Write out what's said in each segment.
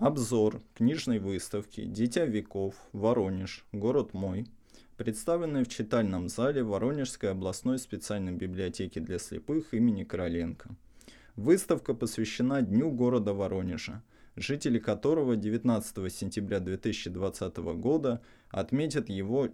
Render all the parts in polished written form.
Обзор книжной выставки «Дитя веков. Воронеж. Город мой», представленной в читальном зале Воронежской областной специальной библиотеки для слепых имени Короленко. Выставка посвящена Дню города Воронежа, жители которого 19 сентября 2020 года отметят его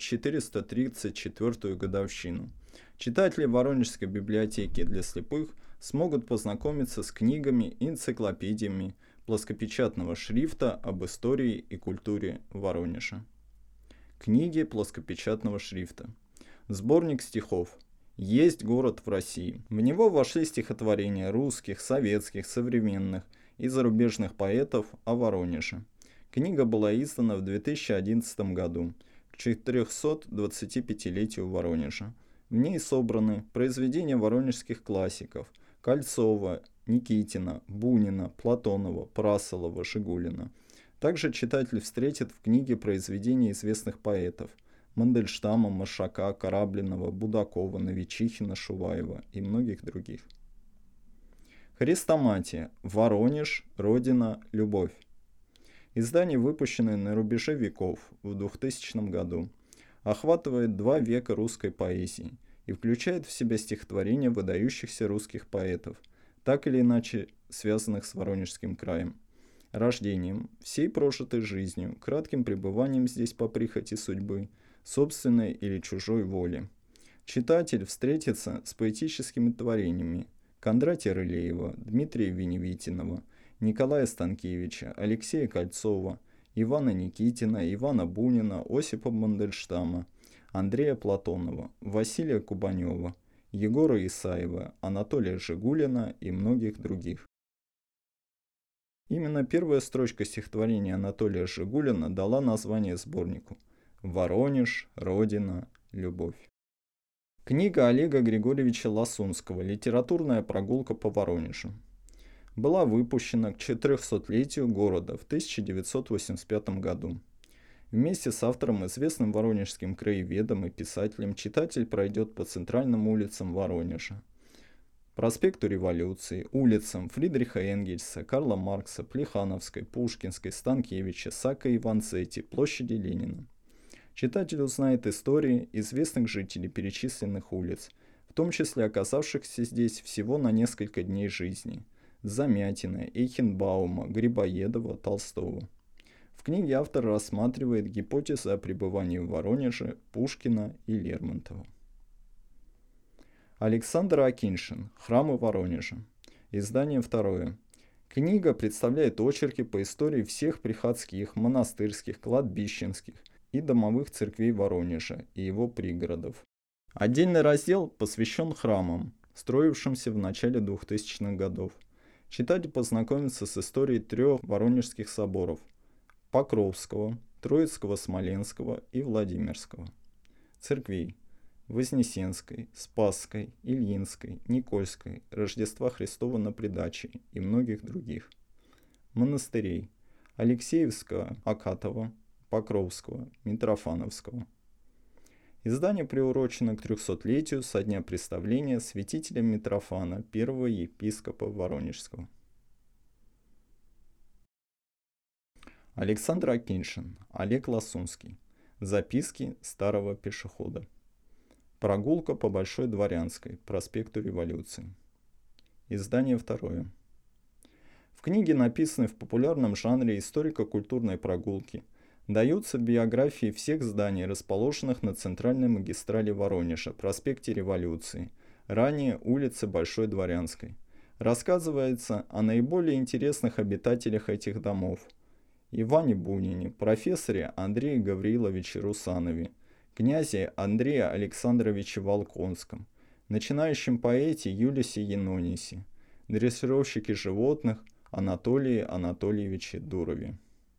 434-ю годовщину. Читатели Воронежской библиотеки для слепых смогут познакомиться с книгами и энциклопедиями плоскопечатного шрифта об истории и культуре Воронежа. Книги плоскопечатного шрифта. Сборник стихов «Есть город в России». В него вошли стихотворения русских, советских, современных и зарубежных поэтов о Воронеже. Книга была издана в 2011 году, к 425-летию Воронежа. В ней собраны произведения воронежских классиков Кольцова, Никитина, Бунина, Платонова, Прасолова, Жигулина. Также читатель встретит в книге произведения известных поэтов Мандельштама, Маршака, Кораблинова, Будакова, Новичихина, Шуваева и многих других. Хрестоматия. Воронеж. Родина. Любовь. Издание, выпущенное на рубеже веков в 2000 году, охватывает 2 века русской поэзии и включает в себя стихотворения выдающихся русских поэтов, так или иначе связанных с Воронежским краем, рождением, всей прожитой жизнью, кратким пребыванием здесь по прихоти судьбы, собственной или чужой воли. Читатель встретится с поэтическими творениями Кондратия Рылеева, Дмитрия Веневитинова, Николая Станкевича, Алексея Кольцова, Ивана Никитина, Ивана Бунина, Осипа Мандельштама, Андрея Платонова, Василия Кубанева, Егора Исаева, Анатолия Жигулина и многих других. Именно первая строчка стихотворения Анатолия Жигулина дала название сборнику «Воронеж. Родина. Любовь». Книга Олега Григорьевича Ласунского «Литературная прогулка по Воронежу» была выпущена к 400-летию города в 1985 году. Вместе с автором, известным воронежским краеведом и писателем, читатель пройдет по центральным улицам Воронежа: проспекту Революции, улицам Фридриха Энгельса, Карла Маркса, Плехановской, Пушкинской, Станкевича, Сака и Ванцетти, площади Ленина. Читатель узнает истории известных жителей перечисленных улиц, в том числе оказавшихся здесь всего на несколько дней жизни: Замятина, Эйхенбаума, Грибоедова, Толстого. В книге автор рассматривает гипотезы о пребывании в Воронеже Пушкина и Лермонтова. Александр Акиньшин. Храмы Воронежа. Издание 2. Книга представляет очерки по истории всех приходских, монастырских, кладбищенских и домовых церквей Воронежа и его пригородов. Отдельный раздел посвящен храмам, строившимся в начале 2000-х годов. Читатель познакомится с историей 3 воронежских соборов: Покровского, Троицкого, Смоленского и Владимирского. Церквей: Вознесенской, Спасской, Ильинской, Никольской, Рождества Христова на Придаче и многих других. Монастырей: Алексеевского, Акатова, Покровского, Митрофановского. Издание приурочено к 300-летию со дня представления святителя Митрофана, первого епископа Воронежского. Александр Акиньшин. Олег Ласунский. Записки старого пешехода. Прогулка по Большой Дворянской, проспекту Революции. Издание 2. В книге, написанной в популярном жанре историко-культурной прогулки, даются биографии всех зданий, расположенных на центральной магистрали Воронежа, проспекте Революции, ранее улице Большой Дворянской. Рассказывается о наиболее интересных обитателях этих домов: Иване Бунине, профессоре Андрее Гавриловиче Русанове, князе Андрее Александровиче Волконском, начинающем поэте Юлисе Янонисе, дрессировщике животных Анатолии Анатольевиче Дурове.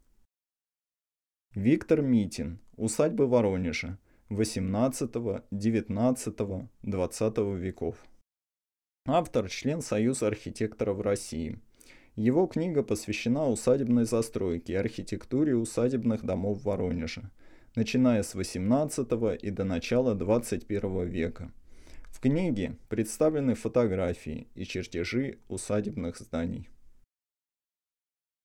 Виктор Митин. Усадьбы Воронежа XVIII, XIX, XX веков. Автор – член Союза архитекторов России. Его книга посвящена усадебной застройке и архитектуре усадебных домов Воронежа, начиная с XVIII и до начала XXI века. В книге представлены фотографии и чертежи усадебных зданий.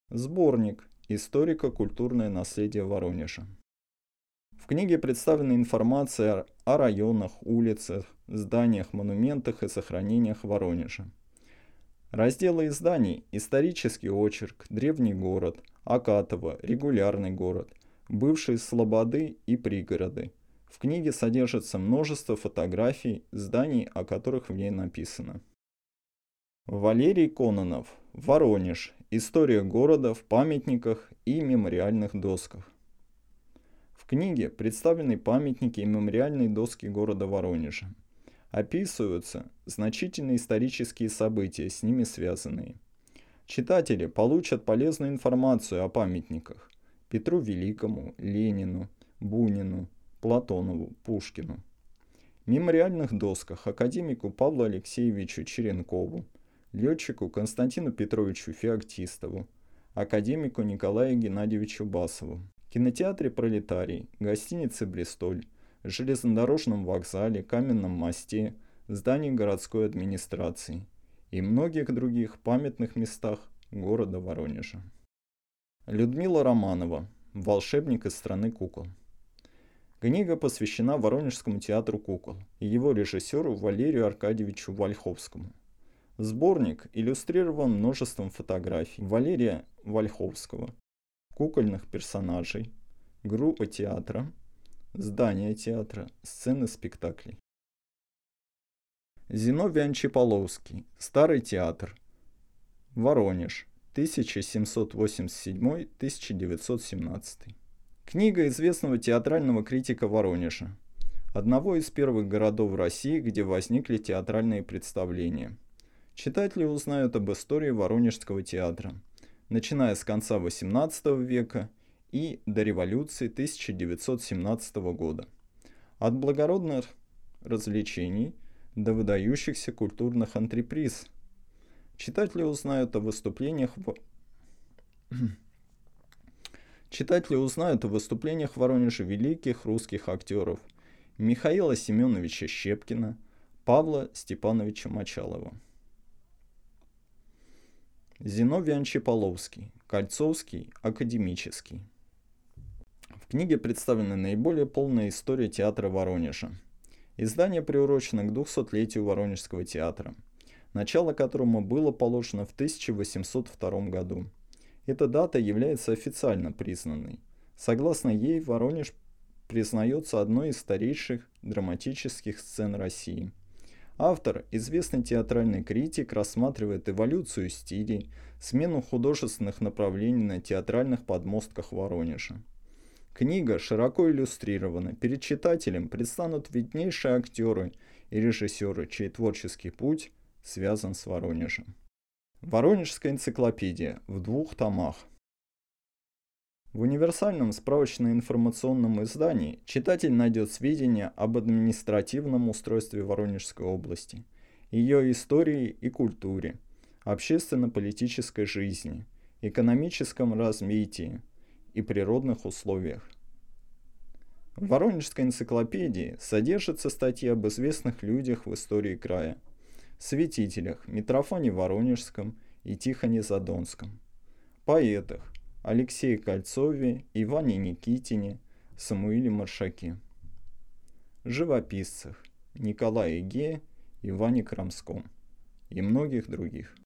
Сборник «Историко-культурное наследие Воронежа». В книге представлена информация о районах, улицах, зданиях, монументах и захоронениях Воронежа. Разделы изданий: исторический очерк, древний город, Акатово, регулярный город, бывшие слободы и пригороды. В книге содержится множество фотографий зданий, о которых в ней написано. Валерий Кононов. Воронеж. История города в памятниках и мемориальных досках. В книге представлены памятники и мемориальные доски города Воронежа. Описываются значительные исторические события, с ними связанные. Читатели получат полезную информацию о памятниках Петру Великому, Ленину, Бунину, Платонову, Пушкину. Мемориальных досках академику Павлу Алексеевичу Черенкову, летчику Константину Петровичу Феоктистову, академику Николаю Геннадьевичу Басову. В кинотеатре «Пролетарий», гостинице «Бристоль», железнодорожном вокзале, Каменном мосте, здании городской администрации и многих других памятных местах города Воронежа. Людмила Романова. Волшебник из страны кукол. Книга посвящена Воронежскому театру кукол и его режиссеру Валерию Аркадьевичу Вольховскому. Сборник иллюстрирован множеством фотографий Валерия Вольховского, кукольных персонажей, группы театра, здания театра, сцены спектаклей. Зиновий Анчиполовский. Старый театр. Воронеж. 1787-1917. Книга известного театрального критика Воронежа, одного из первых городов России, где возникли театральные представления. Читатели узнают об истории Воронежского театра, начиная с конца XVIII века и до революции 1917 года. От благородных развлечений до выдающихся культурных антреприз. Читатели узнают о выступлениях в Воронеже великих русских актеров Михаила Семеновича Щепкина, Павла Степановича Мочалова. Зиновий Анчиполовский. Кольцовский. Академический. В книге представлена наиболее полная история театра Воронежа. Издание приурочено к 200-летию Воронежского театра, начало которому было положено в 1802 году. Эта дата является официально признанной. Согласно ей, Воронеж признается одной из старейших драматических сцен России. Автор, известный театральный критик, рассматривает эволюцию стилей, смену художественных направлений на театральных подмостках Воронежа. Книга широко иллюстрирована. Перед читателем предстанут виднейшие актеры и режиссеры, чей творческий путь связан с Воронежем. Воронежская энциклопедия в 2 томах. В универсальном справочно-информационном издании читатель найдет сведения об административном устройстве Воронежской области, ее истории и культуре, общественно-политической жизни, экономическом развитии и природных условиях. В Воронежской энциклопедии содержатся статьи об известных людях в истории края, святителях Митрофане Воронежском и Тихоне Задонском, поэтах Алексее Кольцове, Иване Никитине, Самуиле Маршаке, живописцах Николае Ге, Иване Крамском и многих других.